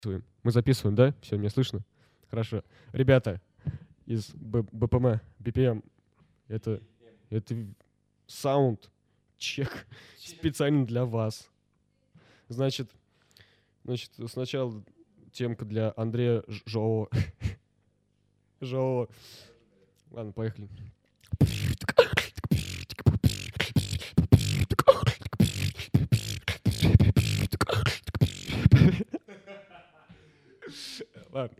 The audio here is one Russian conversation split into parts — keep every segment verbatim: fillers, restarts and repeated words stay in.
Мы записываем, да? Все, меня слышно? Хорошо. Ребята из Б- БПМ, би пи эм, это, это саунд чек специально для вас. Значит, значит, сначала темка для Андрея Ж- Жоова. Жоова. Ладно, поехали. Ладно.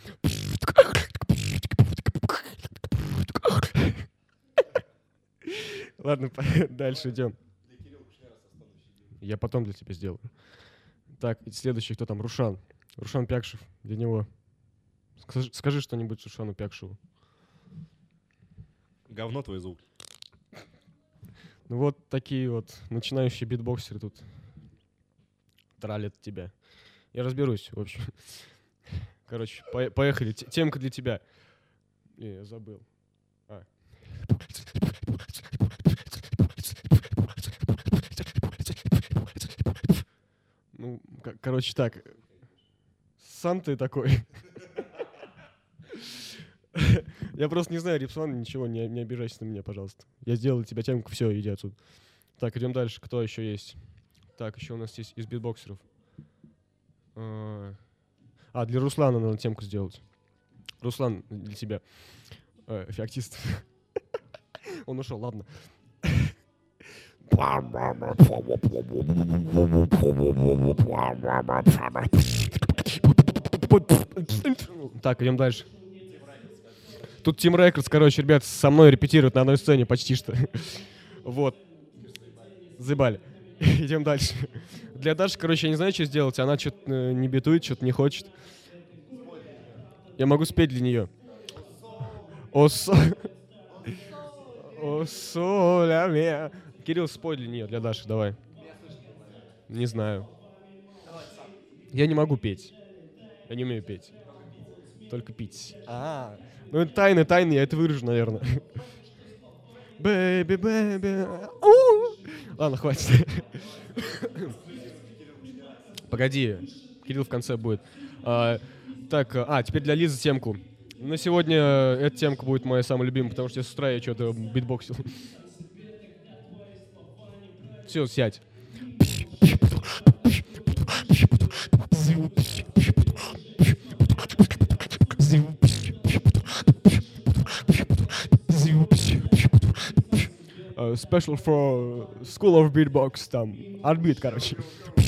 Ладно, дальше идем. Я потом для тебя сделаю. Так, и следующий, кто там? Рушан. Рушан Пякшев. Для него. Скажи, скажи что-нибудь Рушану Пякшеву. Говно твой звук. Ну вот такие вот начинающие битбоксеры тут тралят тебя. Я разберусь, в общем. Короче, по- поехали. Т- темка для тебя. Не, я забыл. А. Ну, к- короче, так. Сам ты такой. Я просто не знаю, Рипсон, ничего, не, не обижайся на меня, пожалуйста. Я сделал для тебя темку, все, иди отсюда. Так, идем дальше. Кто еще есть? Так, еще у нас есть из битбоксеров. А, а, для Руслана надо темку сделать. Руслан, для тебя. Э, эффектист. Он ушел, ладно. Так, идем дальше. Тут Team Records, короче, ребят, со мной репетируют на одной сцене почти что. Вот. Заебали. Идем дальше. Для Даши, короче, я не знаю, что сделать. Она что-то не битует, что-то не хочет. Я могу спеть для нее. О, со... О, соля мя. Кирилл, спой для нее, для Даши, давай. Не знаю. Я не могу петь. Я не умею петь. Только пить. А, ну это тайны, тайны, я это вырежу, наверное. Бэби, бэби. Ладно, хватит. Погоди, Кирилл в конце будет. А, так, а, теперь для Лизы темку. На сегодня эта темка будет моя самая любимая, потому что с утра я что-то битбоксил. Все, сядь. Uh, special for School of Beatbox, там, отбит, короче.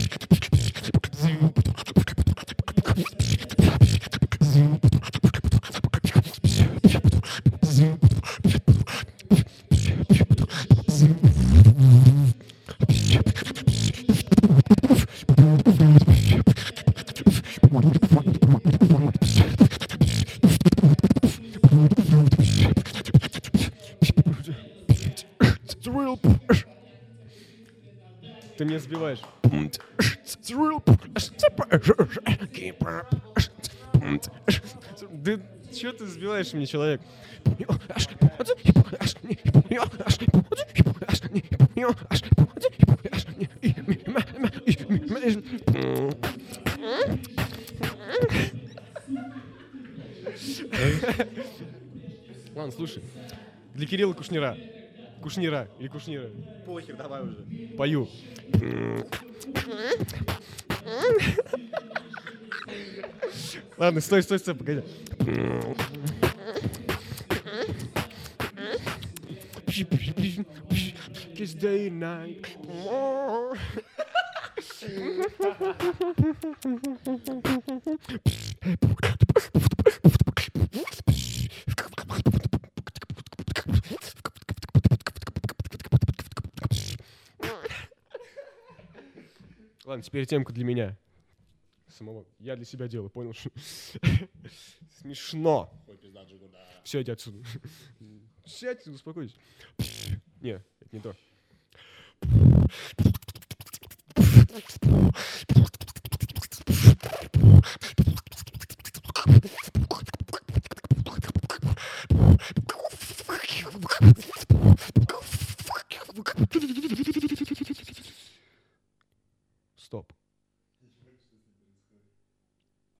Ты меня сбиваешь. Да что ты сбиваешь меня, человек? Ладно, слушай. Для Кирилла Кушнира. Кушнира или Кушнира. Похер, давай уже. Пою. Ладно, стой, стой, стой, погоди. Kiss day and night. Ладно, теперь темка для меня. Самого. Я для себя делаю, понял? Смешно. Все, иди отсюда. Сядь, успокойся. Не, это не то.